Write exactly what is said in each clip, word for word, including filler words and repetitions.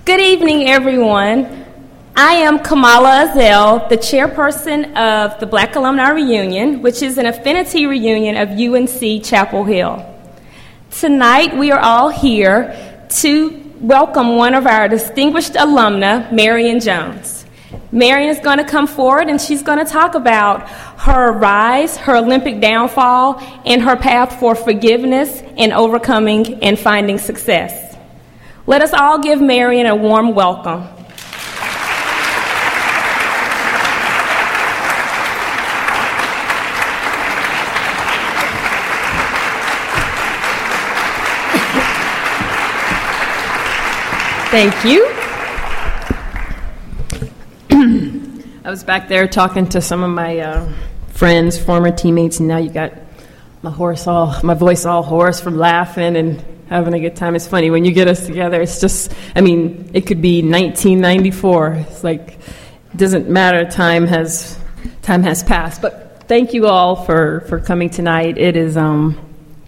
Good evening, everyone. I am Kamala Azel, the chairperson of the Black Alumni Reunion, which is an affinity reunion of U N C Chapel Hill. Tonight, we are all here to welcome one of our distinguished alumna, Marion Jones. Marion is going to come forward and she's going to talk about her rise, her Olympic downfall, and her path for forgiveness and overcoming and finding success. Let us all give Marion a warm welcome. Thank you. I was back there talking to some of my uh, friends, former teammates, and now you got my horse all, my voice all hoarse from laughing and having a good time. It's funny when you get us together. It's just, I mean, it could be nineteen ninety-four. It's like it doesn't matter. Time has time has passed. But thank you all for, for coming tonight. It is, um,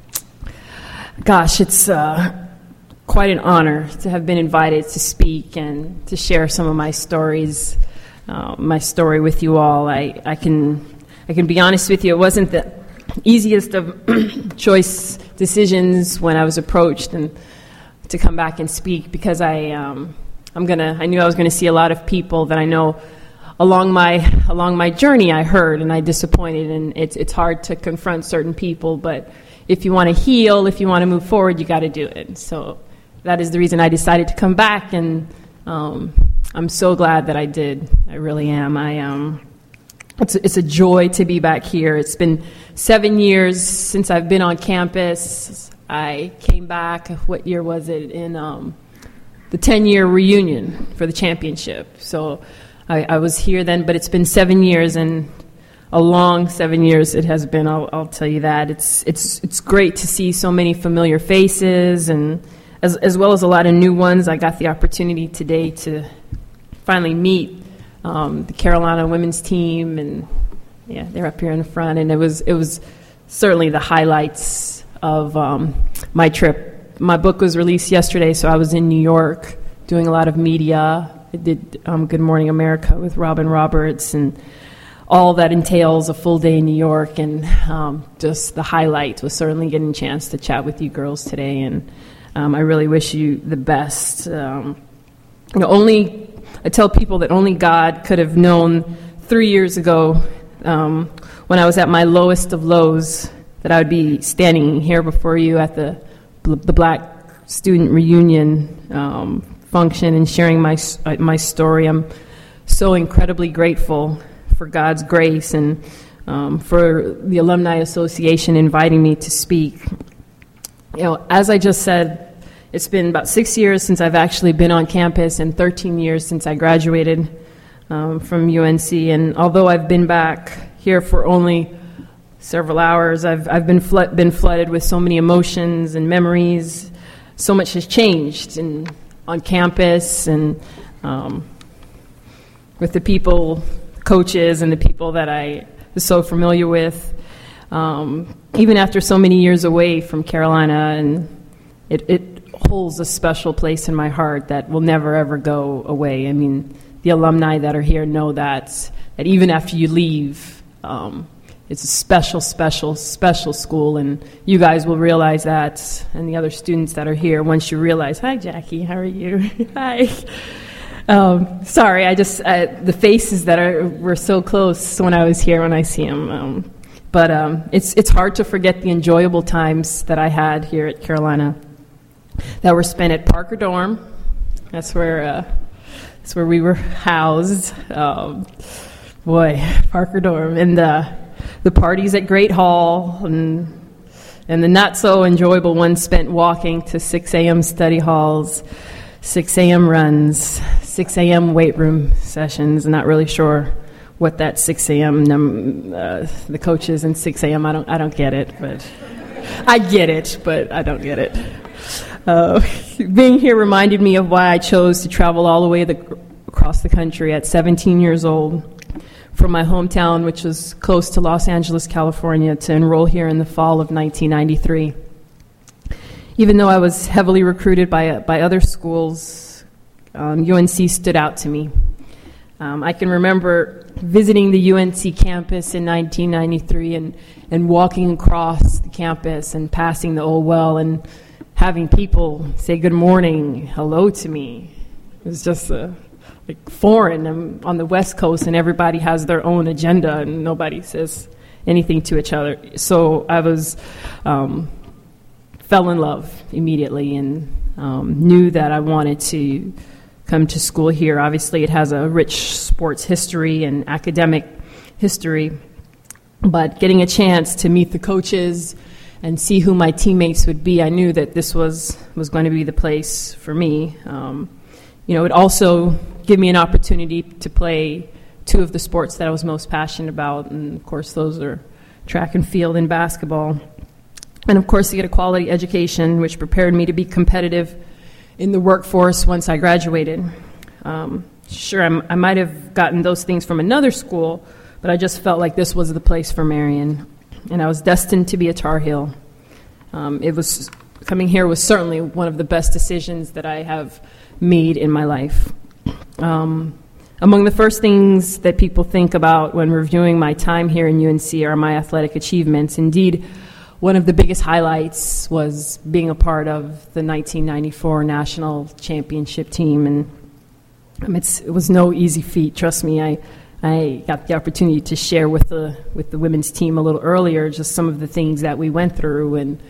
gosh, it's uh, quite an honor to have been invited to speak and to share some of my stories, uh, my story with you all. I, I can I can be honest with you. It wasn't the easiest of choice decisions when I was approached and to come back and speak, because I um, I'm gonna I knew I was gonna see a lot of people that I know along my along my journey. I heard and I disappointed, and it's it's hard to confront certain people, but if you want to heal, if you want to move forward, you got to do it. So that is the reason I decided to come back, and um, I'm so glad that I did. I really am. I um. It's a, it's a joy to be back here. It's been seven years since I've been on campus. I came back, what year was it, in um, the ten-year reunion for the championship. So I, I was here then, but it's been seven years, and a long seven years it has been, I'll, I'll tell you that. It's it's it's great to see so many familiar faces, and as, as well as a lot of new ones. I got the opportunity today to finally meet Um, the Carolina women's team, and yeah, they're up here in the front, and it was it was certainly the highlights of um, my trip. My book was released yesterday, so I was in New York doing a lot of media. I did um, Good Morning America with Robin Roberts, and all that entails a full day in New York, and um, just the highlight was certainly getting a chance to chat with you girls today, and um, I really wish you the best. Um, you know, only I tell people that only God could have known three years ago, um, when I was at my lowest of lows, that I would be standing here before you at the the Black Student Reunion um, function and sharing my my story. I'm so incredibly grateful for God's grace and um, for the Alumni Association inviting me to speak. You know, as I just said, it's been about six years since I've actually been on campus, and thirteen years since I graduated um, from U N C. And although I've been back here for only several hours, I've I've been flood, been flooded with so many emotions and memories. So much has changed in, on campus, and um, with the people, coaches, and the people that I was so familiar with. Um, even after so many years away from Carolina, and it. it holds a special place in my heart that will never, ever go away. I mean, the alumni that are here know that, that even after you leave, um, it's a special, special, special school, and you guys will realize that, and the other students that are here, once you realize, hi, Jackie, how are you? Hi. Um, sorry, I just, uh, the faces that are were so close when I was here, when I see them. Um, but um, it's it's hard to forget the enjoyable times that I had here at Carolina, that were spent at Parker Dorm. That's where uh, that's where we were housed. Um, boy, Parker Dorm, and the the parties at Great Hall, and and the not so enjoyable ones spent walking to six a.m. study halls, six a.m. runs, six a.m. weight room sessions. I'm not really sure what that six a.m. Num- uh, the coaches and six a.m. I don't I don't get it, but I get it, but I don't get it. Uh, being here reminded me of why I chose to travel all the way the, across the country at seventeen years old from my hometown, which was close to Los Angeles, California, to enroll here in the fall of nineteen ninety-three. Even though I was heavily recruited by by other schools, um, U N C stood out to me. Um, I can remember visiting the U N C campus in nineteen ninety-three and, and walking across the campus and passing the old well and having people say good morning, hello to me. It was just uh, like foreign. I'm on the West Coast and everybody has their own agenda and nobody says anything to each other. So I was um, fell in love immediately and um, knew that I wanted to come to school here. Obviously, it has a rich sports history and academic history, but getting a chance to meet the coaches and see who my teammates would be, I knew that this was, was going to be the place for me. Um, you know, it also gave me an opportunity to play two of the sports that I was most passionate about, and of course those are track and field and basketball. And of course to get a quality education, which prepared me to be competitive in the workforce once I graduated. Um, sure, I'm, I might have gotten those things from another school, but I just felt like this was the place for Marion. And I was destined to be a Tar Heel. Um, it was coming here was certainly one of the best decisions that I have made in my life. Um, among the first things that people think about when reviewing my time here in U N C are my athletic achievements. Indeed, one of the biggest highlights was being a part of the nineteen ninety-four national championship team, and um, it's, it was no easy feat. Trust me, I. I got the opportunity to share with the with the women's team a little earlier just some of the things that we went through, and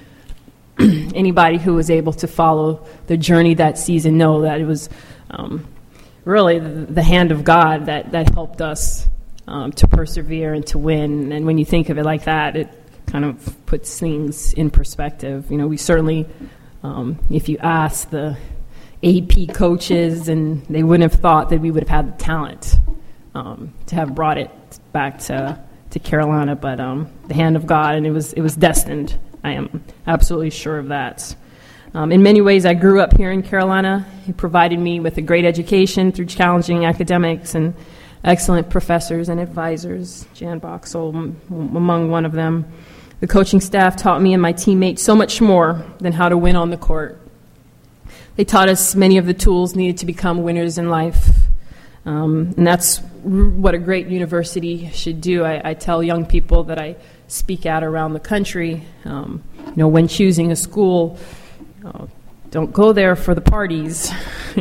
anybody who was able to follow the journey that season know that it was um, really the, the hand of God that, that helped us um, to persevere and to win. And when you think of it like that, it kind of puts things in perspective. You know, we certainly, um, if you ask the A P coaches, and they wouldn't have thought that we would have had the talent Um, to have brought it back to to Carolina, but um, the hand of God, and it was it was destined. I am absolutely sure of that. Um, in many ways, I grew up here in Carolina. It provided me with a great education through challenging academics and excellent professors and advisors, Jan Boxall m- among one of them. The coaching staff taught me and my teammates so much more than how to win on the court. They taught us many of the tools needed to become winners in life. Um, and that's r- what a great university should do. I, I tell young people that I speak at around the country, um, you know, when choosing a school, uh, don't go there for the parties.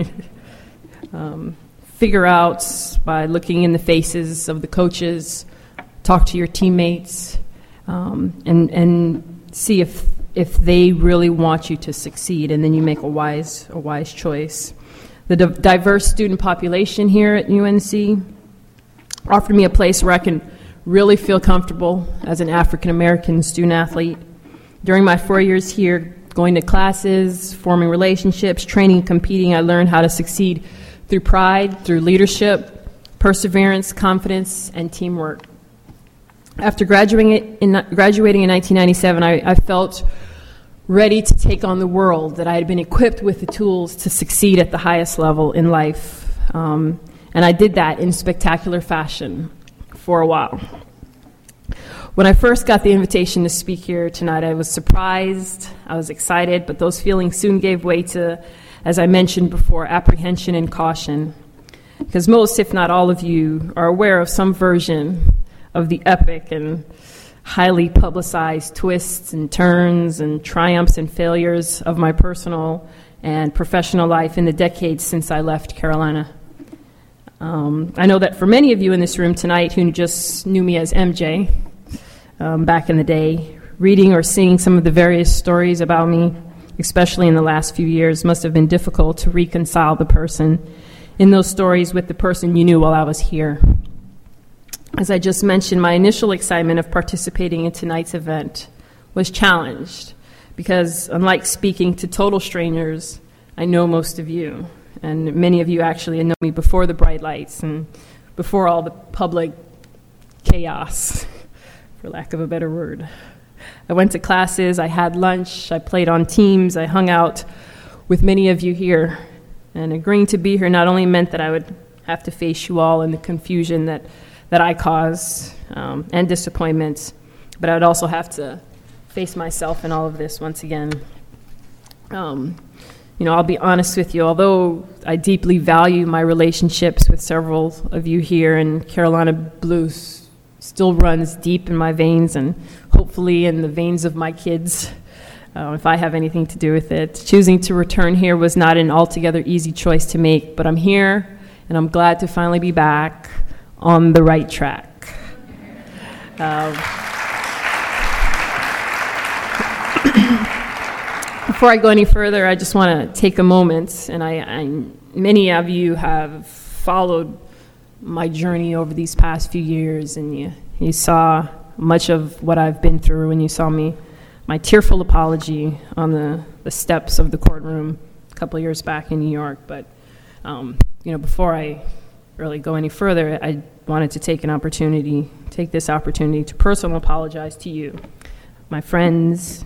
um, figure out by looking in the faces of the coaches, talk to your teammates, um, and and see if if they really want you to succeed, and then you make a wise a wise choice. The di- diverse student population here at U N C offered me a place where I can really feel comfortable as an African-American student-athlete. During my four years here, going to classes, forming relationships, training, competing, I learned how to succeed through pride, through leadership, perseverance, confidence, and teamwork. After graduating in, graduating in nineteen ninety-seven, I, I felt ready to take on the world, that I had been equipped with the tools to succeed at the highest level in life. Um, and I did that in spectacular fashion for a while. When I first got the invitation to speak here tonight, I was surprised, I was excited, but those feelings soon gave way to, as I mentioned before, apprehension and caution. Because most, if not all of you, are aware of some version of the epic and highly publicized twists and turns and triumphs and failures of my personal and professional life in the decades since I left Carolina. Um, I know that for many of you in this room tonight who just knew me as M J um, back in the day, reading or seeing some of the various stories about me, especially in the last few years, must have been difficult to reconcile the person in those stories with the person you knew while I was here. As I just mentioned, my initial excitement of participating in tonight's event was challenged because, unlike speaking to total strangers, I know most of you, and many of you actually know me before the bright lights and before all the public chaos, for lack of a better word. I went to classes, I had lunch, I played on teams, I hung out with many of you here, and agreeing to be here not only meant that I would have to face you all in the confusion that that I caused um, and disappointments, but I would also have to face myself in all of this once again. Um, you know, I'll be honest with you, although I deeply value my relationships with several of you here, and Carolina blues still runs deep in my veins and hopefully in the veins of my kids, uh, if I have anything to do with it. Choosing to return here was not an altogether easy choice to make, but I'm here, and I'm glad to finally be back on the right track. Um, Before I go any further, I just want to take a moment, and I, I, many of you have followed my journey over these past few years, and you, you saw much of what I've been through, and you saw me, my tearful apology on the, the steps of the courtroom a couple of years back in New York. But, um, you know, before I really go any further, I wanted to take an opportunity, take this opportunity to personally apologize to you, my friends,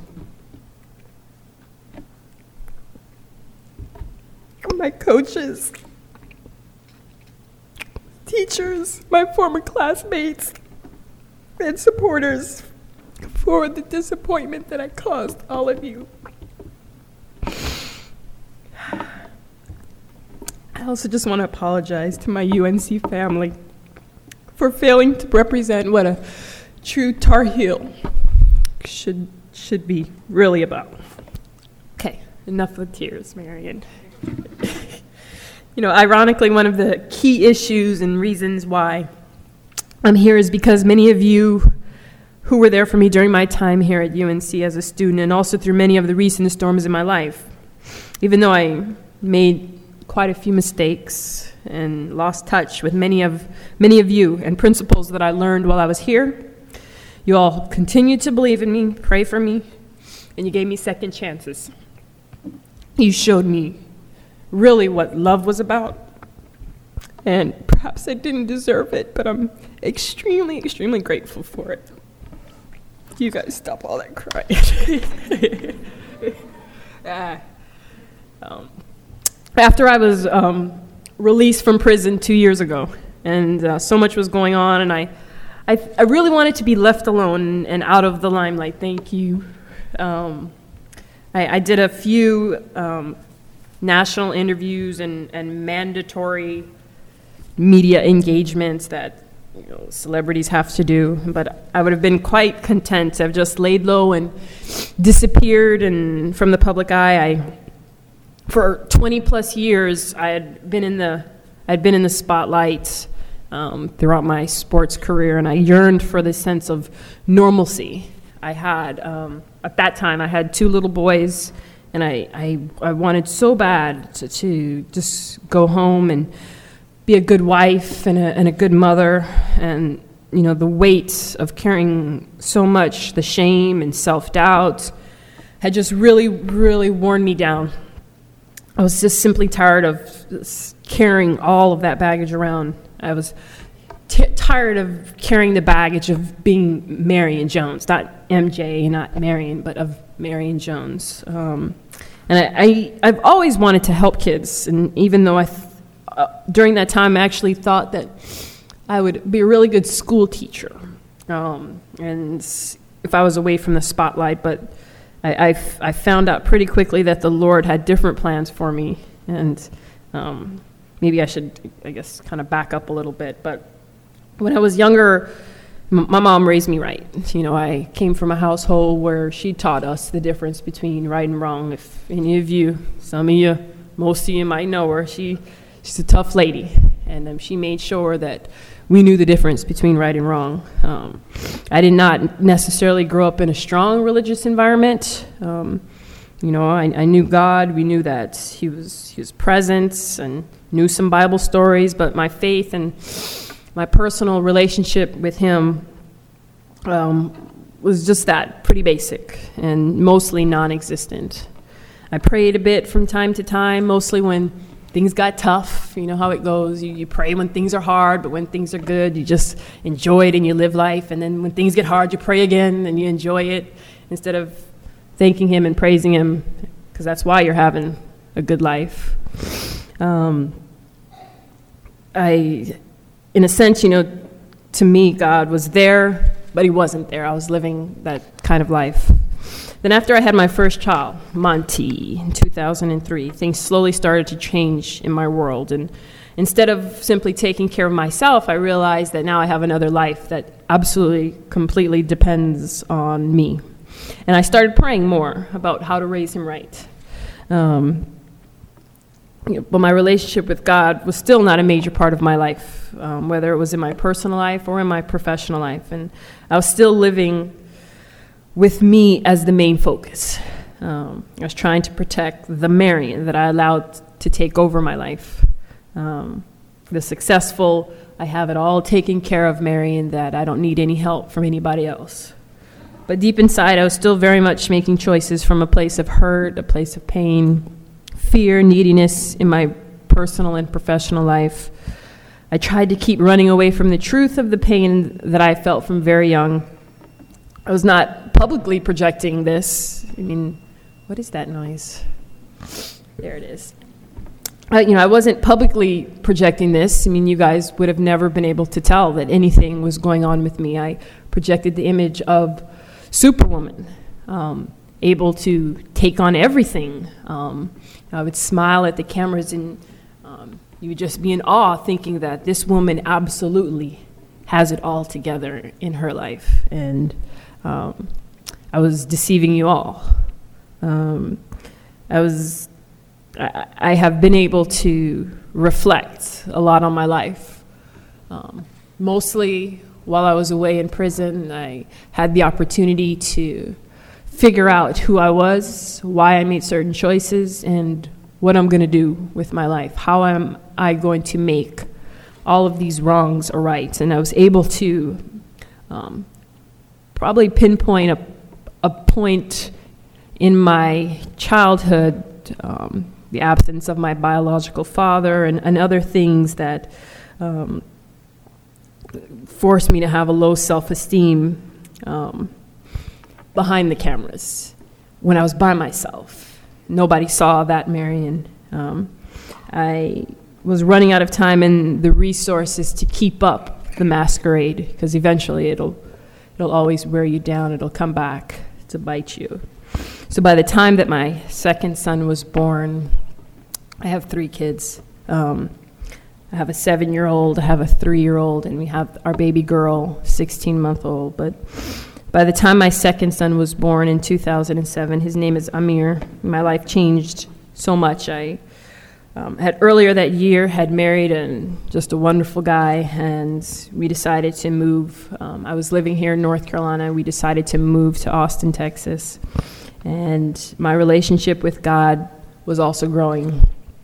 my coaches, teachers, my former classmates, and supporters for the disappointment that I caused all of you. I also just want to apologize to my U N C family for failing to represent what a true Tar Heel should should be really about. Okay, enough of tears, Marion. You know, ironically, one of the key issues and reasons why I'm here is because many of you who were there for me during my time here at U N C as a student, and also through many of the recent storms in my life, even though I made quite a few mistakes and lost touch with many of many of you and principles that I learned while I was here, you all continued to believe in me, pray for me, and you gave me second chances. You showed me really what love was about, and perhaps I didn't deserve it, but I'm extremely, extremely grateful for it. You guys stop all that crying. ah. um, after I was um, released from prison two years ago, and uh, so much was going on, and I, I, I really wanted to be left alone and out of the limelight. Thank you. Um, I, I did a few um, national interviews and, and mandatory media engagements that, you know, celebrities have to do, but I would have been quite content to have just laid low and disappeared and from the public eye. I, for twenty plus years, I had been in the I'd been in the spotlight um, throughout my sports career, and I yearned for this sense of normalcy. I had um, at that time I had two little boys. And I, I, I wanted so bad to, to just go home and be a good wife and a, and a good mother. And, you know, the weight of carrying so much, the shame and self-doubt, had just really, really worn me down. I was just simply tired of carrying all of that baggage around. I was t- tired of carrying the baggage of being Marion Jones, not M J, not Marion, but of Marion Jones. Um, and I, I, I've always wanted to help kids, and even though I, th- uh, during that time, I actually thought that I would be a really good school teacher, um, and if I was away from the spotlight, but I, I, f- I found out pretty quickly that the Lord had different plans for me, and um, maybe I should, I guess, kind of back up a little bit, but when I was younger, my mom raised me right. You know, I came from a household where she taught us the difference between right and wrong. If any of you, some of you, most of you might know her, she, she's a tough lady. And um, she made sure that we knew the difference between right and wrong. Um, I did not necessarily grow up in a strong religious environment. Um, you know, I, I knew God. We knew that he was, he was present, and knew some Bible stories, but my faith and my personal relationship with him um, was just that, pretty basic and mostly non-existent. I prayed a bit from time to time, mostly when things got tough. You know how it goes. You, you pray when things are hard, but when things are good, you just enjoy it and you live life. And then when things get hard, you pray again and you enjoy it instead of thanking him and praising him, because that's why you're having a good life. Um, I... In a sense, you know, to me, God was there, but he wasn't there. I was living that kind of life. Then after I had my first child, Monty, in two thousand three, things slowly started to change in my world. And instead of simply taking care of myself, I realized that now I have another life that absolutely, completely depends on me. And I started praying more about how to raise him right. Um, you know, but my relationship with God was still not a major part of my life, um, whether it was in my personal life or in my professional life. And I was still living with me as the main focus. Um, I was trying to protect the Marion that I allowed to take over my life. Um, the successful, I have it all taken care of Marion, that I don't need any help from anybody else. But deep inside, I was still very much making choices from a place of hurt, a place of pain, fear, neediness in my personal and professional life. I tried to keep running away from the truth of the pain that I felt from very young. I was not publicly projecting this. I mean, what is that noise? There it is. Uh, you know, I wasn't publicly projecting this. I mean, you guys would have never been able to tell that anything was going on with me. I projected the image of Superwoman, um, able to take on everything. Um, I would smile at the cameras, and um, you would just be in awe, thinking that this woman absolutely has it all together in her life. And um, I was deceiving you all. Um, I was, I, I have been able to reflect a lot on my life. Um, mostly while I was away in prison, I had the opportunity to figure out who I was, why I made certain choices, and what I'm going to do with my life. How am I going to make all of these wrongs a right? And I was able to um, probably pinpoint a, a point in my childhood, um, the absence of my biological father and, and other things that um, forced me to have a low self-esteem um, behind the cameras when I was by myself. Nobody saw that Marion. Um, I was running out of time and the resources to keep up the masquerade, because eventually it'll it'll always wear you down. It'll come back to bite you. So by the time that my second son was born, I have three kids. Um, I have a seven-year-old, I have a three-year-old, and we have our baby girl, sixteen-month-old. But by the time my second son was born in two thousand seven, his name is Amir, my life changed so much. I um, had earlier that year had married and just a wonderful guy, and we decided to move. Um, I was living here in North Carolina. We decided to move to Austin, Texas. And my relationship with God was also growing.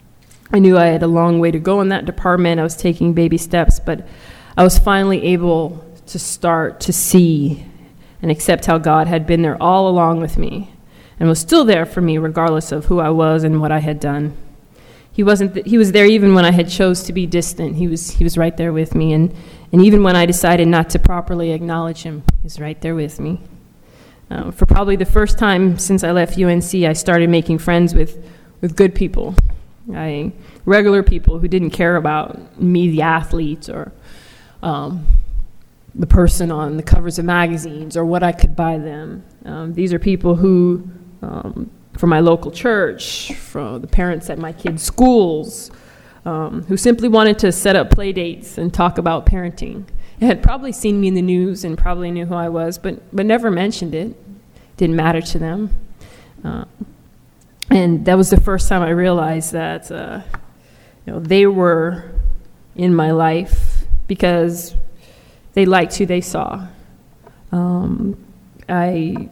I knew I had a long way to go in that department. I was taking baby steps, but I was finally able to start to see and accept how God had been there all along with me and was still there for me regardless of who I was and what I had done. He wasn't th- he was there even when I had chose to be distant. He was he was right there with me, and, and even when I decided not to properly acknowledge him, he was right there with me. Uh, for probably the first time since I left U N C, I started making friends with, with good people. I, regular people who didn't care about me, the athlete, or um, the person on the covers of magazines, or what I could buy them. Um, these are people who, um, from my local church, from the parents at my kids' schools, um, who simply wanted to set up play dates and talk about parenting. They had probably seen me in the news and probably knew who I was, but, but never mentioned it. Didn't matter to them. Uh, And that was the first time I realized that, uh, you know, they were in my life because they liked who they saw. Um, I,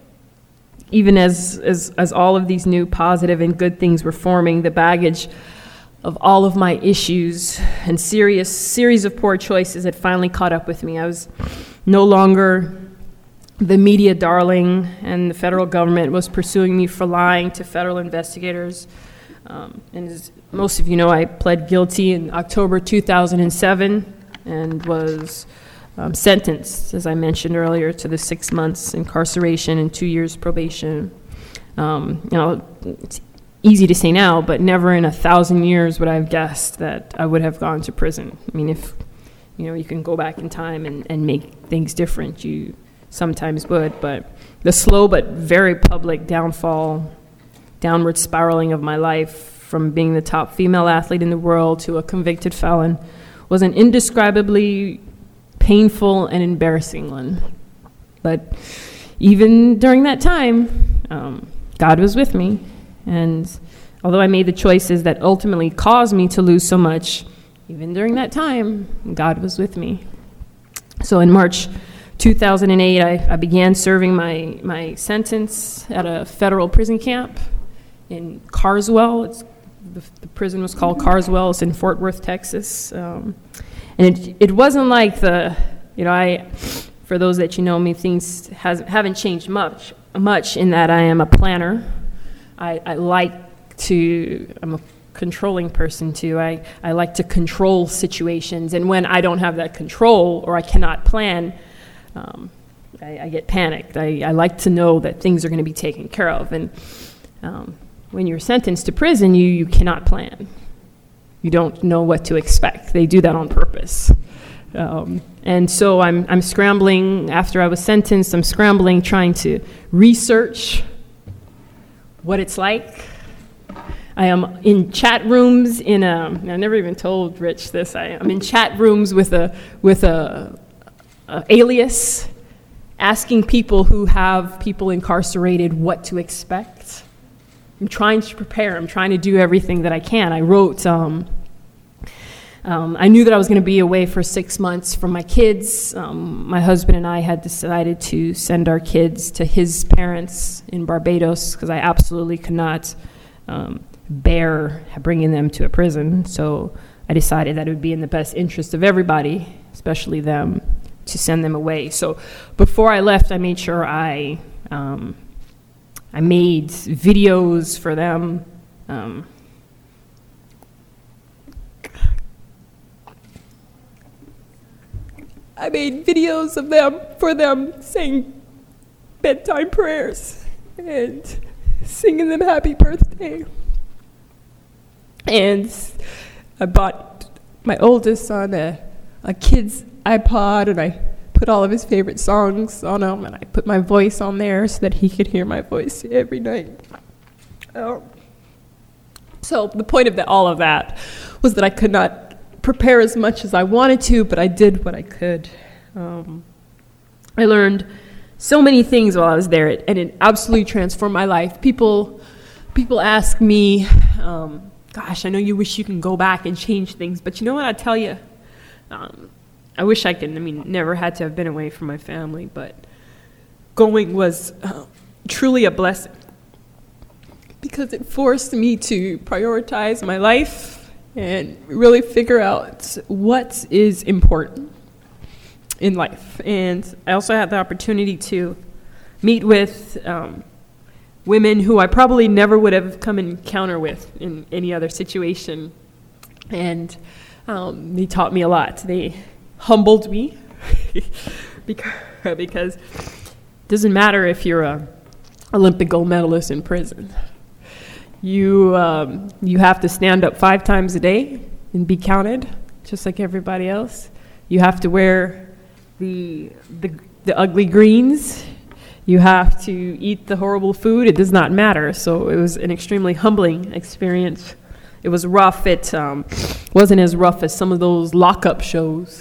even as, as as all of these new positive and good things were forming, the baggage of all of my issues and serious series of poor choices had finally caught up with me. I was no longer the media darling, and the federal government was pursuing me for lying to federal investigators. Um, and as most of you know, I pled guilty in October two thousand seven and was um, sentenced, as I mentioned earlier, to the six months incarceration and two years probation. Um, you know, it's easy to say now, but never in a thousand years would I have guessed that I would have gone to prison. I mean, if, you know, you can go back in time and, and make things different, you sometimes would, but the slow but very public downfall, downward spiraling of my life from being the top female athlete in the world to a convicted felon was an indescribably painful and embarrassing one. But even during that time, um, God was with me. And although I made the choices that ultimately caused me to lose so much, even during that time, God was with me. So in March two thousand eight, I, I began serving my, my sentence at a federal prison camp in Carswell. It's, the, the prison was called Carswell. It's in Fort Worth, Texas. Um, and it, it wasn't like the, you know, I, for those that you know me, things has, haven't changed much, much in that I am a planner. I, I like to, I'm a controlling person too. I, I like to control situations. And when I don't have that control or I cannot plan, um, I, I get panicked. I, I like to know that things are going to be taken care of. And um, when you're sentenced to prison, you, you cannot plan. You don't know what to expect. They do that on purpose. Um, and so I'm, I'm scrambling, after I was sentenced, I'm scrambling trying to research what it's like. I am in chat rooms in a, I never even told Rich this, I, I'm in chat rooms with a, with a, a alias, asking people who have people incarcerated what to expect. I'm trying to prepare. I'm trying to do everything that I can. I wrote, um, um, I knew that I was going to be away for six months from my kids. Um, my husband and I had decided to send our kids to his parents in Barbados because I absolutely could not um, bear bringing them to a prison. So I decided that it would be in the best interest of everybody, especially them, to send them away. So before I left, I made sure I um, I made videos for them. Um, I made videos of them for them saying bedtime prayers and singing them happy birthday. And I bought my oldest son a, a kid's iPod, and I put all of his favorite songs on him, and I put my voice on there so that he could hear my voice every night. Oh. So the point of the, all of that was that I could not prepare as much as I wanted to, but I did what I could. Um, I learned so many things while I was there, and it absolutely transformed my life. People, people ask me, um, gosh, I know you wish you can go back and change things, but you know what, I tell you, um, I wish I could, I mean, never had to have been away from my family, but going was uh, truly a blessing because it forced me to prioritize my life and really figure out what is important in life. And I also had the opportunity to meet with um, women who I probably never would have come in encounter with in any other situation. And um, they taught me a lot. They humbled me because, because it doesn't matter if you're a Olympic gold medalist in prison. You um, you have to stand up five times a day and be counted, just like everybody else. You have to wear the the, the ugly greens. You have to eat the horrible food. It does not matter. So it was an extremely humbling experience. It was rough. It um, wasn't as rough as some of those lockup shows.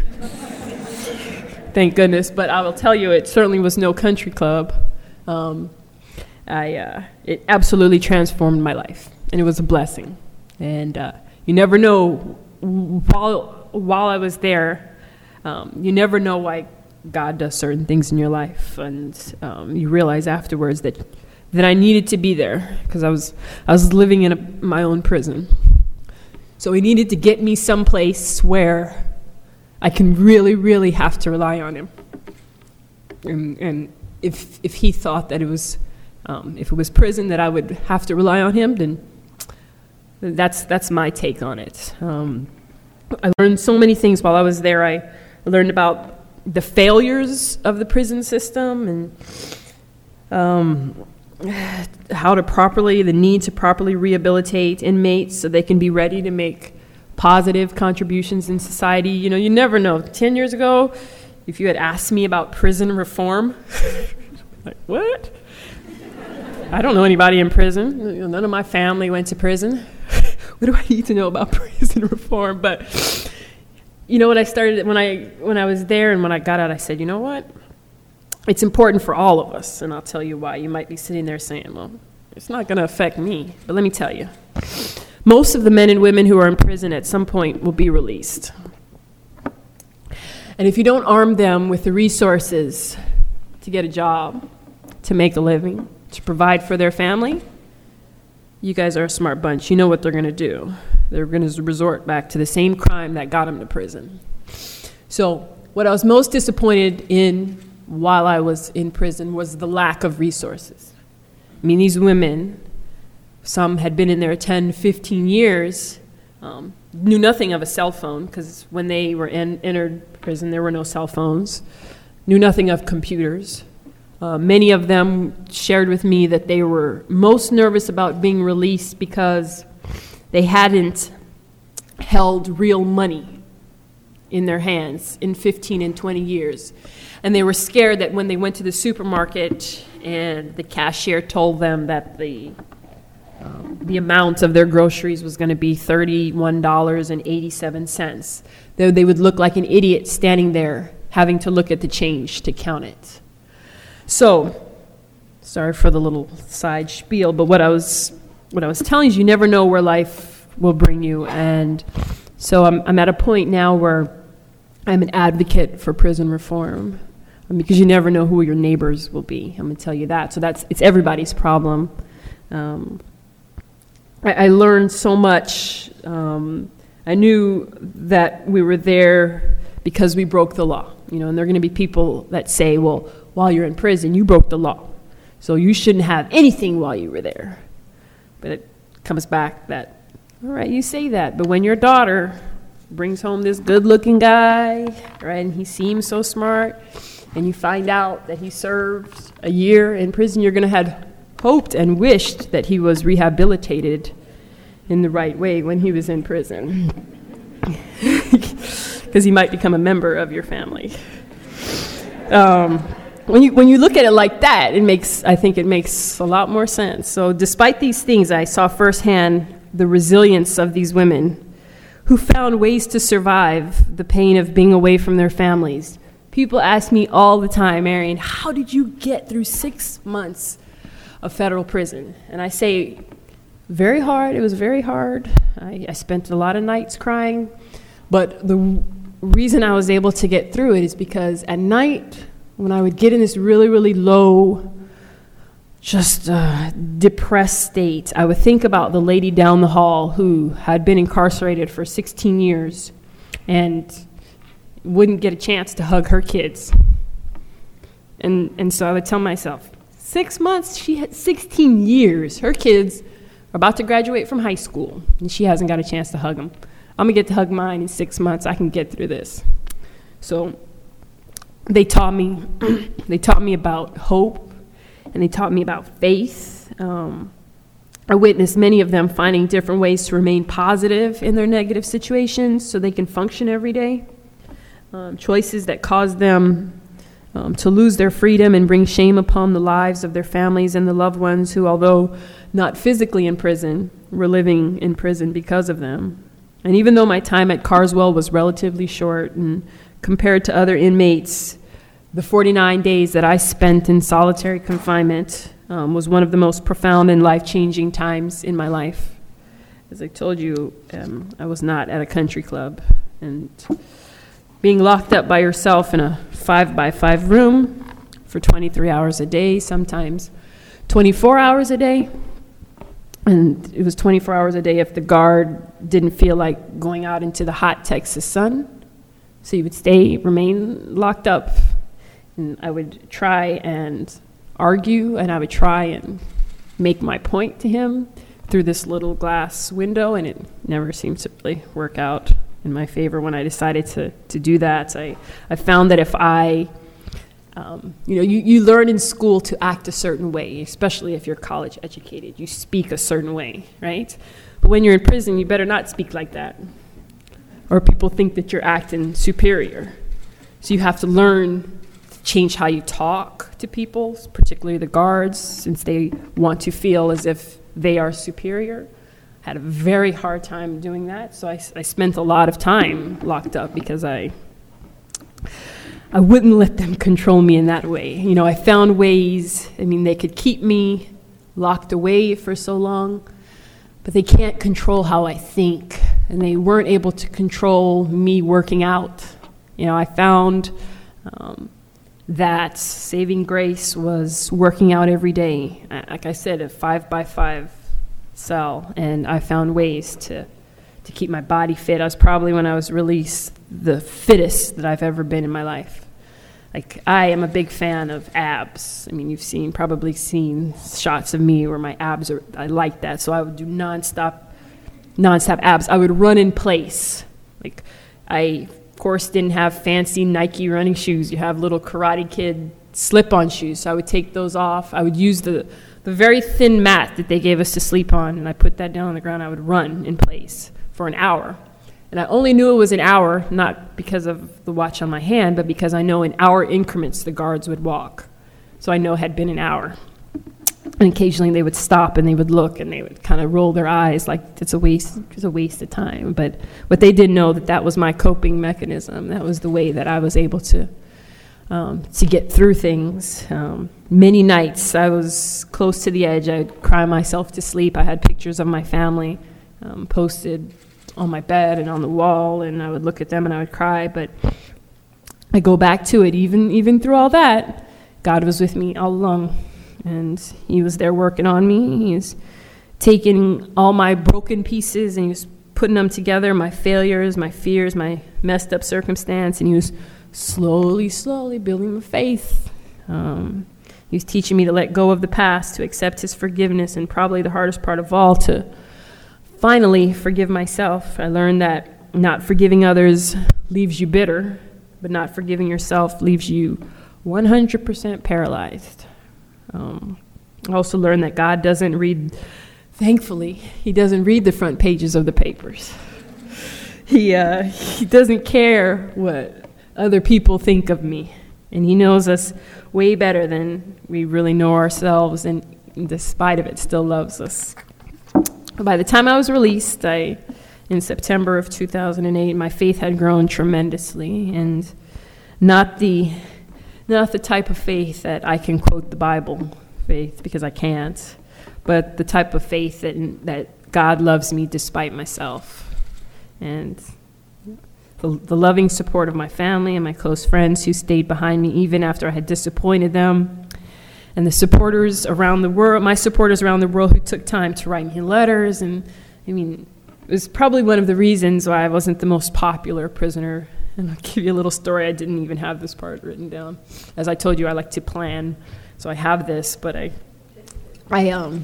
Thank goodness. But I will tell you, it certainly was no country club. Um, I uh, it absolutely transformed my life, and it was a blessing. And uh, you never know, while while I was there, um, you never know why God does certain things in your life, and um, you realize afterwards that that I needed to be there because I was I was living in a, my own prison. So He needed to get me someplace where I can really, really have to rely on Him. And, and if if He thought that it was um, if it was prison that I would have to rely on Him, then that's that's my take on it. Um, I learned so many things while I was there. I learned about the failures of the prison system and um, how to properly, the need to properly rehabilitate inmates so they can be ready to make positive contributions in society. You know, you never know. Ten years ago, if you had asked me about prison reform, Like, what? I don't know anybody in prison. None of my family went to prison. What do I need to know about prison reform? But you know, when I started, when I when I was there and when I got out, I said, you know what? It's important for all of us, and I'll tell you why. You might be sitting there saying, well, it's not going to affect me. But let me tell you. Most of the men and women who are in prison at some point will be released. And if you don't arm them with the resources to get a job, to make a living, to provide for their family, you guys are a smart bunch. You know what they're going to do. They're going to resort back to the same crime that got them to prison. So what I was most disappointed in while I was in prison was the lack of resources. I mean, these women, some had been in there ten, fifteen years, um, knew nothing of a cell phone, because when they were in, entered prison, there were no cell phones, knew nothing of computers. Uh, many of them shared with me that they were most nervous about being released because they hadn't held real money in their hands in fifteen and twenty years. And they were scared that when they went to the supermarket and the cashier told them that the um, the amount of their groceries was going to be thirty-one dollars and eighty-seven cents, they, they would look like an idiot standing there having to look at the change to count it. So, sorry for the little side spiel, but what I was what I was telling you, you never know where life will bring you. And so I'm, I'm at a point now where I'm an advocate for prison reform, because you never know who your neighbors will be. I'm going to tell you that. So that's it's everybody's problem. Um, I, I learned so much. Um, I knew that we were there because we broke the law. You know, and there are going to be people that say, well, while you're in prison, you broke the law, so you shouldn't have anything while you were there. But it comes back that, all right, you say that, but when your daughter brings home this good-looking guy, right, and he seems so smart, and you find out that he served a year in prison, you're going to have hoped and wished that he was rehabilitated in the right way when he was in prison, because he might become a member of your family. Um, when you when you look at it like that, it makes I think it makes a lot more sense. So despite these things, I saw firsthand the resilience of these women who found ways to survive the pain of being away from their families. People ask me all the time, Marion, how did you get through six months of federal prison? And I say, very hard. It was very hard. I, I spent a lot of nights crying. But the reason I was able to get through it is because at night, when I would get in this really, really low, just uh, depressed state, I would think about the lady down the hall who had been incarcerated for sixteen years and wouldn't get a chance to hug her kids. And and so I would tell myself, six months, she had sixteen years. Her kids are about to graduate from high school, and she hasn't got a chance to hug them. I'm going to get to hug mine in six months. I can get through this. So they taught me, they taught me about hope, and they taught me about faith. Um, I witnessed many of them finding different ways to remain positive in their negative situations so they can function every day. Um, choices that caused them um, to lose their freedom and bring shame upon the lives of their families and the loved ones who, although not physically in prison, were living in prison because of them. And even though my time at Carswell was relatively short, and compared to other inmates, the forty-nine days that I spent in solitary confinement um, was one of the most profound and life-changing times in my life. As I told you, um, I was not at a country club, and being locked up by yourself in a five by five room for twenty-three hours a day, sometimes twenty-four hours a day, and it was twenty-four hours a day if the guard didn't feel like going out into the hot Texas sun. So you would stay, remain locked up. And I would try and argue, and I would try and make my point to him through this little glass window, and it never seemed to really work out in my favor. When I decided to, to do that, I, I found that if I, um, you know, you, you learn in school to act a certain way, especially if you're college educated. You speak a certain way, right? But when you're in prison, you better not speak like that, or people think that you're acting superior. So you have to learn to change how you talk to people, particularly the guards, since they want to feel as if they are superior. Had a very hard time doing that, so I, I spent a lot of time locked up because I I wouldn't let them control me in that way. You know, I found ways. I mean, they could keep me locked away for so long, but they can't control how I think, and they weren't able to control me working out. You know, I found um, that saving grace was working out every day. Like I said, a five by five cell, and I found ways to to keep my body fit. I was probably, when I was released, the fittest that I've ever been in my life. Like, I am a big fan of abs. I mean, you've seen, probably seen shots of me where my abs are, I like that. So I would do nonstop, nonstop abs. I would run in place. Like, I, of course, didn't have fancy Nike running shoes. You have little Karate Kid slip-on shoes. So I would take those off. I would use the, the very thin mat that they gave us to sleep on, and I put that down on the ground. I would run in place for an hour. And I only knew it was an hour, not because of the watch on my hand, but because I know in hour increments the guards would walk. So I know it had been an hour. And occasionally they would stop and they would look and they would kind of roll their eyes like it's a waste, it's a waste of time. But what they didn't know, that that was my coping mechanism. That was the way that I was able to um, to get through things. Um, many nights I was close to the edge. I would cry myself to sleep. I had pictures of my family um, posted on my bed and on the wall, and I would look at them and I would cry. But I go back to it, even even through all that, God was with me all along, and he was there working on me. He was taking all my broken pieces and he was putting them together, my failures, my fears, my messed up circumstance, and he was slowly, slowly building my faith. Um, he was teaching me to let go of the past, to accept his forgiveness, and probably the hardest part of all, to finally forgive myself. I learned that not forgiving others leaves you bitter, but not forgiving yourself leaves you one hundred percent paralyzed. Um, I also learned that God doesn't read, thankfully, he doesn't read the front pages of the papers. He, uh, he doesn't care what other people think of me. And he knows us way better than we really know ourselves, and despite of it, still loves us. By the time I was released, I, in September of two thousand eight, my faith had grown tremendously, and not the not the type of faith that I can quote the Bible faith, because I can't, but the type of faith that that God loves me despite myself. And the, the loving support of my family and my close friends who stayed behind me even after I had disappointed them. And the supporters around the world, my supporters around the world who took time to write me letters. And I mean, it was probably one of the reasons why I wasn't the most popular prisoner. And I'll give you a little story. I didn't even have this part written down. As I told you, I like to plan. So I have this, but I, I um,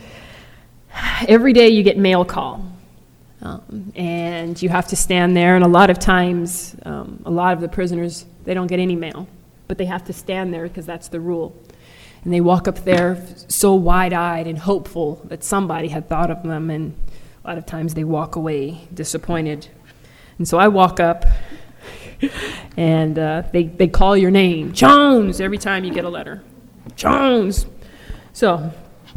every day you get mail call. Um, and you have to stand there. And a lot of times, um, a lot of the prisoners, they don't get any mail. But they have to stand there because that's the rule. And they walk up there so wide-eyed and hopeful that somebody had thought of them, and a lot of times they walk away disappointed. And so I walk up, and uh, they, they call your name, Jones, every time you get a letter. Jones. So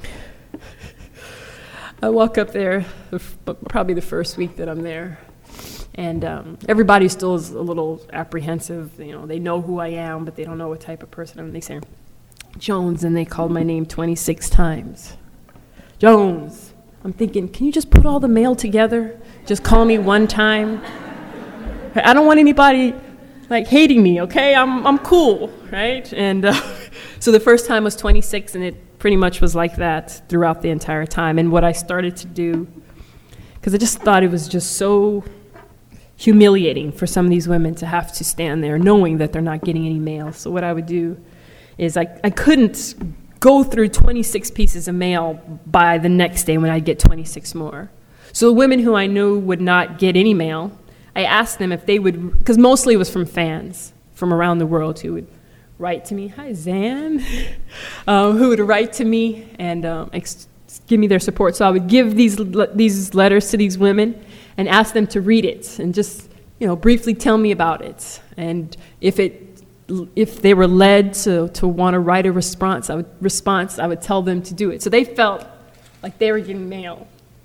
I walk up there, probably the first week that I'm there, and um, everybody still is a little apprehensive. You know, they know who I am, but they don't know what type of person I am. They say, Jones, and they called my name twenty-six times. Jones. I'm thinking, can you just put all the mail together? Just call me one time. I don't want anybody like hating me, okay? I'm I'm cool, right? And uh, so the first time was twenty-six, and it pretty much was like that throughout the entire time. And what I started to do, because I just thought it was just so humiliating for some of these women to have to stand there knowing that they're not getting any mail. So what I would do is I, I couldn't go through twenty-six pieces of mail by the next day when I'd get twenty-six more. So the women who I knew would not get any mail, I asked them if they would, because mostly it was from fans from around the world who would write to me, hi Zan, um, who would write to me and um, ex- give me their support. So I would give these le- these letters to these women and ask them to read it and just, you know, briefly tell me about it. And if it if they were led to, to want to write a response, I would response, I would tell them to do it. So they felt like they were getting mail.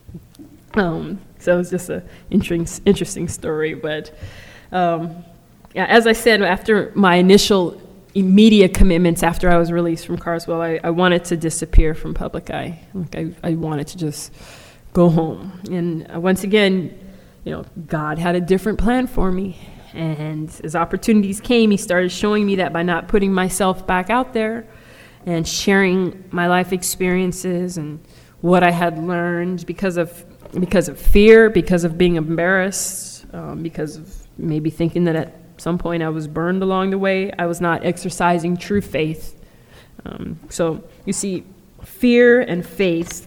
Um, so it was just an interesting, interesting story. But um, yeah, as I said, after my initial immediate commitments, after I was released from Carswell, I, I wanted to disappear from public eye. Like I, I wanted to just go home. And uh, once again, you know, God had a different plan for me. And as opportunities came, he started showing me that by not putting myself back out there and sharing my life experiences and what I had learned because of because of fear, because of being embarrassed, um, because of maybe thinking that at some point I was burned along the way, I was not exercising true faith. Um, so you see, fear and faith,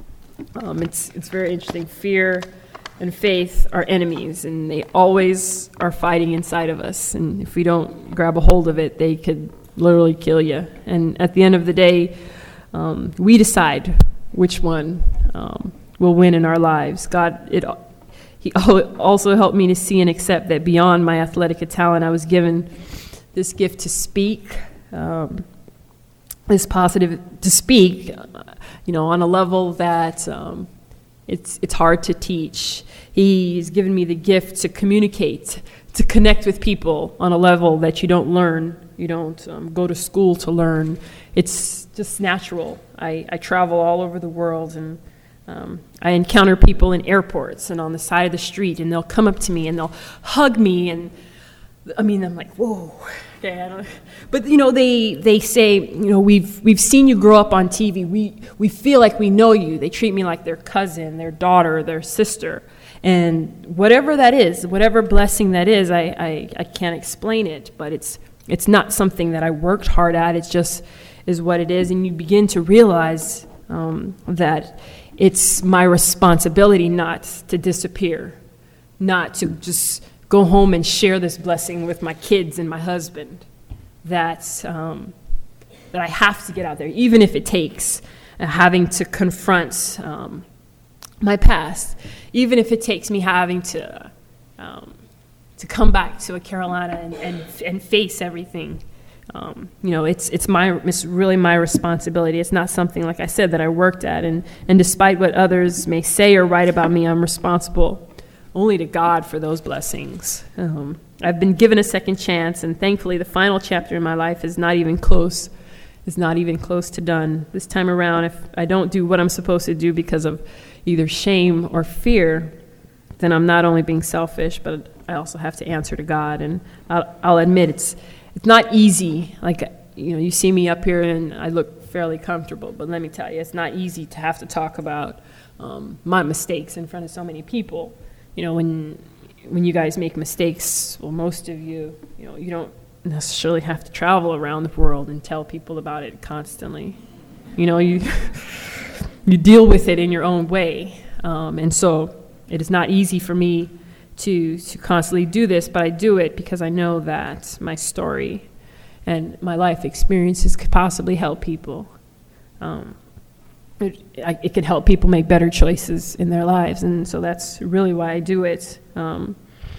um, it's it's very interesting. Fear and faith are enemies, and they always are fighting inside of us. And if we don't grab a hold of it, they could literally kill you. And at the end of the day, um, we decide which one um, will win in our lives. God, it, he also helped me to see and accept that beyond my athletic talent, I was given this gift to speak, um, this positive, to speak, you know, on a level that um, it's it's hard to teach. He's given me the gift to communicate, to connect with people on a level that you don't learn. You don't um, go to school to learn. It's just natural. I, I travel all over the world, and um, I encounter people in airports and on the side of the street, and they'll come up to me and they'll hug me, and I mean, I'm like, whoa. Okay, I don't, but you know, they they say, you know, we've we've seen you grow up on T V. We we feel like we know you. They treat me like their cousin, their daughter, their sister, and whatever that is, whatever blessing that is, I I, I can't explain it, but it's it's not something that I worked hard at. It's just is what it is, and you begin to realize um, that it's my responsibility not to disappear, not to just go home and share this blessing with my kids and my husband, that um, that I have to get out there, even if it takes uh, having to confront um, my past, even if it takes me having to um, to come back to a Carolina and, and, and face everything. Um, you know, it's it's my it's really my responsibility. It's not something, like I said, that I worked at, and, and despite what others may say or write about me, I'm responsible only to God for those blessings. Um, I've been given a second chance, and thankfully the final chapter in my life is not even close, is not even close to done. This time around, if I don't do what I'm supposed to do because of either shame or fear, then I'm not only being selfish, but I also have to answer to God. And I'll, I'll admit it's it's not easy. Like, you know, you see me up here and I look fairly comfortable, but let me tell you, it's not easy to have to talk about um, my mistakes in front of so many people. You know, when when you guys make mistakes, well, most of you, you know, you don't necessarily have to travel around the world and tell people about it constantly. You know, you you deal with it in your own way, um, and so it is not easy for me to to constantly do this, but I do it because I know that my story and my life experiences could possibly help people. Um, It, I, it can help people make better choices in their lives, and so that's really why I do it. Um,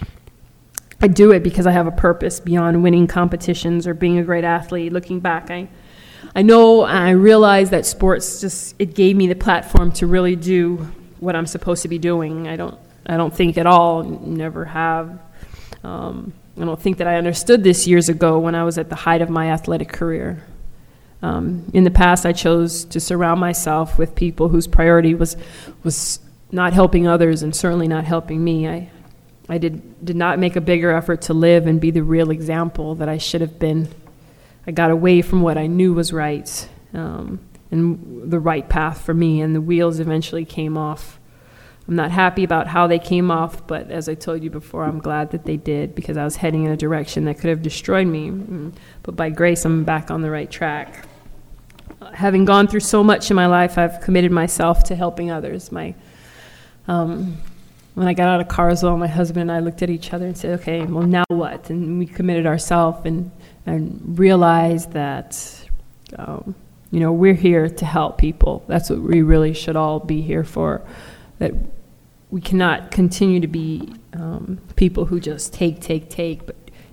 I do it because I have a purpose beyond winning competitions or being a great athlete. Looking back, I, I know I realize that sports just it gave me the platform to really do what I'm supposed to be doing. I don't, I don't think at all, never have. Um, I don't think that I understood this years ago when I was at the height of my athletic career. Um, in the past, I chose to surround myself with people whose priority was was not helping others and certainly not helping me. I I did did not make a bigger effort to live and be the real example that I should have been. I got away from what I knew was right um, and the right path for me, and the wheels eventually came off. I'm not happy about how they came off, but as I told you before, I'm glad that they did, because I was heading in a direction that could have destroyed me. But by grace, I'm back on the right track. Having gone through so much in my life, I've committed myself to helping others. My, um, when I got out of Carswell, my husband and I looked at each other and said, okay, well, now what? And we committed ourselves and, and realized that, um, you know, we're here to help people. That's what we really should all be here for. That we cannot continue to be um, people who just take, take, take, but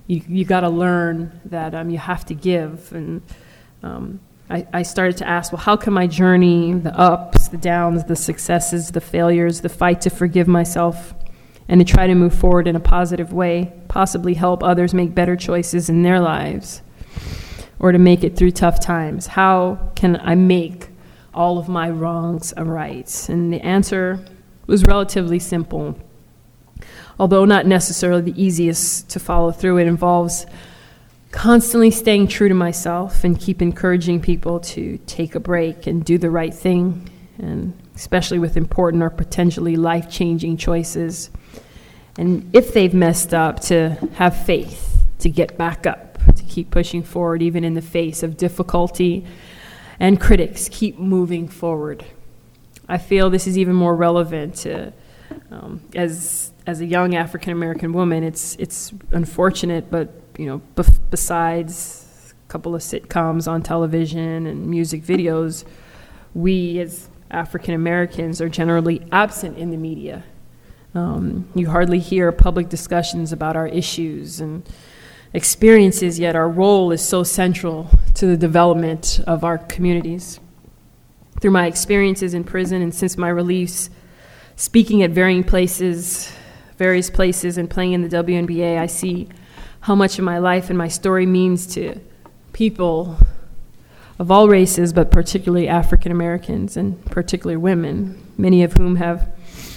you you got to learn that um, you have to give. And um, I, I started to ask, well, how can my journey, the ups, the downs, the successes, the failures, the fight to forgive myself and to try to move forward in a positive way, possibly help others make better choices in their lives, or to make it through tough times? How can I make all of my wrongs a right? And the answer was relatively simple. Although not necessarily the easiest to follow through, it involves constantly staying true to myself and keep encouraging people to take a break and do the right thing, and especially with important or potentially life-changing choices. And if they've messed up, to have faith to get back up, to keep pushing forward even in the face of difficulty and critics, keep moving forward. I feel this is even more relevant to, um, as as a young African American woman. It's it's unfortunate, but you know, bef- besides a couple of sitcoms on television and music videos, we as African Americans are generally absent in the media. Um, you hardly hear public discussions about our issues and experiences, yet our role is so central to the development of our communities. Through my experiences in prison and since my release, speaking at varying places, various places and playing in the W N B A, I see how much of my life and my story means to people of all races, but particularly African Americans and particularly women, many of whom have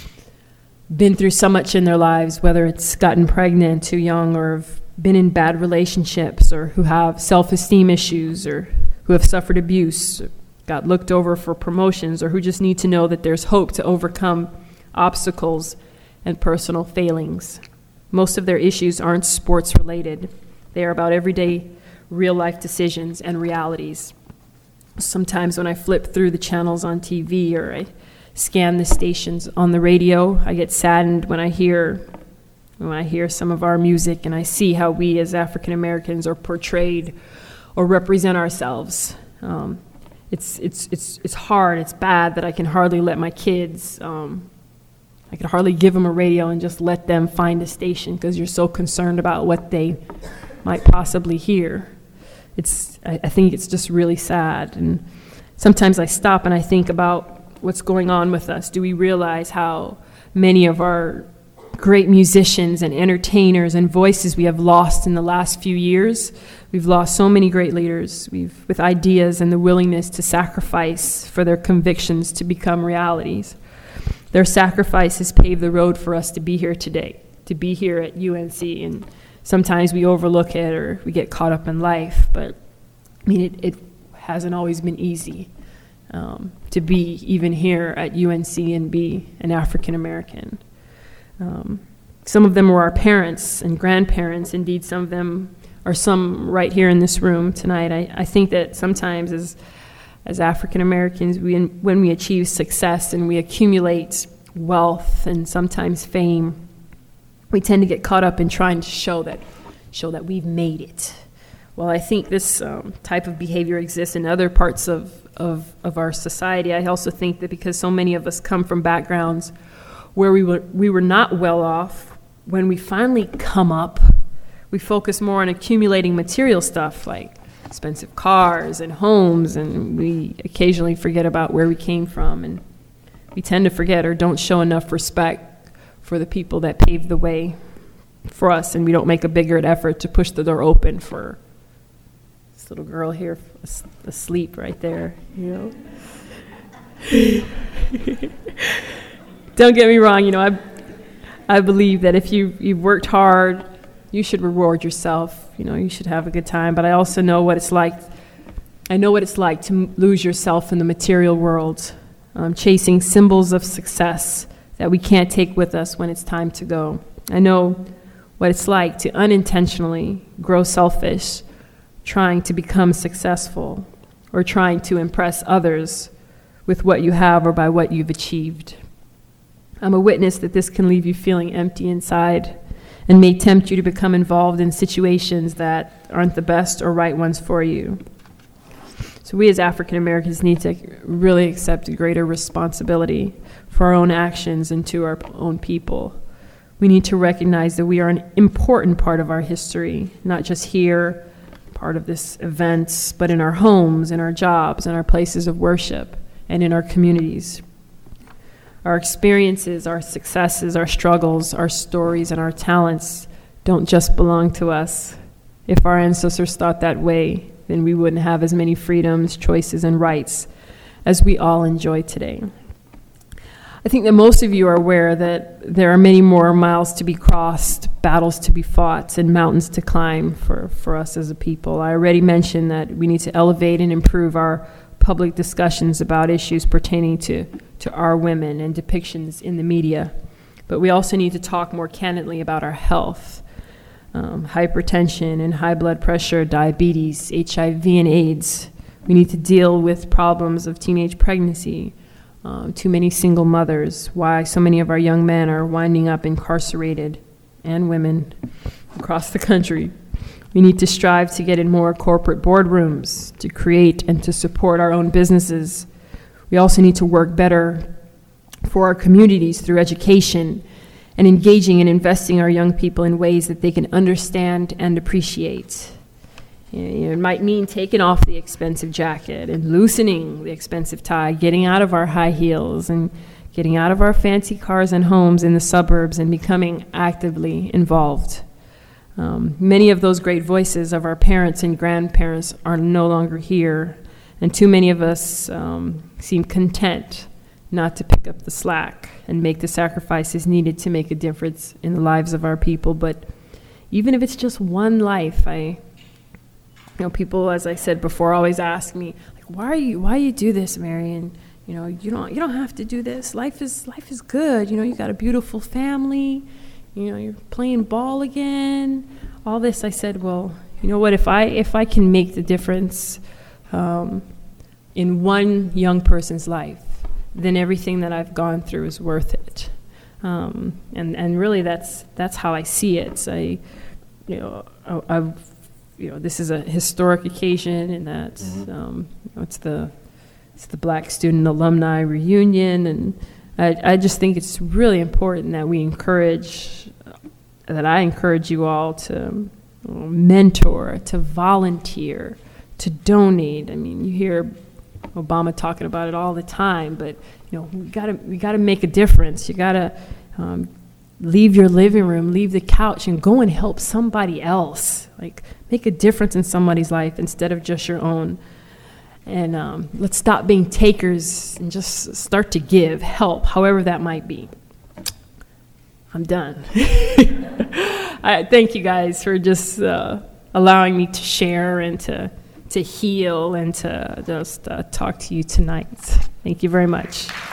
been through so much in their lives, whether it's gotten pregnant too young or have been in bad relationships, or who have self-esteem issues, or who have suffered abuse, or got looked over for promotions, or who just need to know that there's hope to overcome obstacles and personal failings. Most of their issues aren't sports related. They are about everyday real life decisions and realities. Sometimes when I flip through the channels on T V or I scan the stations on the radio, I get saddened when I hear when I hear some of our music and I see how we as African Americans are portrayed or represent ourselves. Um, it's it's it's it's hard. It's bad that I can hardly let my kids. Um, I can hardly give them a radio and just let them find a station because you're so concerned about what they might possibly hear. It's I, I think it's just really sad. And sometimes I stop and I think about what's going on with us. Do we realize how many of our great musicians and entertainers and voices we have lost in the last few years? We've lost so many great leaders we've, with ideas and the willingness to sacrifice for their convictions to become realities. Their sacrifices paved the road for us to be here today, to be here at U N C. And sometimes we overlook it or we get caught up in life, but I mean, it, it hasn't always been easy. Um, to be even here at U N C and be an African American. Um, some of them were our parents and grandparents. Indeed, some of them are some right here in this room tonight. I, I think that sometimes as as African Americans, we, when we achieve success and we accumulate wealth and sometimes fame, we tend to get caught up in trying to show that show that we've made it. Well, I think this um, type of behavior exists in other parts of Of, of our society. I also think that because so many of us come from backgrounds where we were we were not well off, when we finally come up, we focus more on accumulating material stuff like expensive cars and homes, and we occasionally forget about where we came from, and we tend to forget or don't show enough respect for the people that paved the way for us, and we don't make a bigger effort to push the door open for this little girl here asleep right there, you know. Don't get me wrong, you know, I I believe that if you, you've worked hard, you should reward yourself. You know, you should have a good time. But I also know what it's like. I know what it's like to m- lose yourself in the material world, um, chasing symbols of success that we can't take with us when it's time to go. I know what it's like to unintentionally grow selfish, trying to become successful or trying to impress others with what you have or by what you've achieved. I'm a witness that this can leave you feeling empty inside and may tempt you to become involved in situations that aren't the best or right ones for you. So we as African Americans need to really accept a greater responsibility for our own actions and to our own people. We need to recognize that we are an important part of our history, not just here, part of this event, but in our homes, in our jobs, in our places of worship, and in our communities. Our experiences, our successes, our struggles, our stories, and our talents don't just belong to us. If our ancestors thought that way, then we wouldn't have as many freedoms, choices, and rights as we all enjoy today. I think that most of you are aware that there are many more miles to be crossed, battles to be fought, and mountains to climb for, for us as a people. I already mentioned that we need to elevate and improve our public discussions about issues pertaining to, to our women and depictions in the media. But we also need to talk more candidly about our health. Um, hypertension and high blood pressure, diabetes, H I V and AIDS. We need to deal with problems of teenage pregnancy, um, too many single mothers, why so many of our young men are winding up incarcerated, and women across the country. We need to strive to get in more corporate boardrooms, to create and to support our own businesses. We also need to work better for our communities through education and engaging and investing our young people in ways that they can understand and appreciate. You know, it might mean taking off the expensive jacket and loosening the expensive tie, getting out of our high heels and getting out of our fancy cars and homes in the suburbs and becoming actively involved. Um, many of those great voices of our parents and grandparents are no longer here, and too many of us um, seem content not to pick up the slack and make the sacrifices needed to make a difference in the lives of our people. But even if it's just one life, I, you know, people, as I said before, always ask me, like, why are you, why you do this, Marion? You know, you don't, you don't have to do this. Life is, life is good. You know, you got a beautiful family. You know, you're playing ball again. All this, I said, well, you know what? If I, if I can make the difference um, in one young person's life, then everything that I've gone through is worth it. Um, and, and really that's that's how I see it. I, you know, I, I've, you know, this is a historic occasion in that mm-hmm. um, you know, it's the it's the Black Student Alumni Reunion, and I, I just think it's really important that we encourage, that I encourage you all to mentor, to volunteer, to donate. I mean, you hear Obama talking about it all the time, but you know, we gotta we gotta make a difference. You gotta um, leave your living room, leave the couch, and go and help somebody else. Like, make a difference in somebody's life instead of just your own. And um, let's stop being takers and just start to give, help, however that might be. I'm done. I thank you guys for just uh, allowing me to share and to. to heal and to just uh, talk to you tonight. Thank you very much.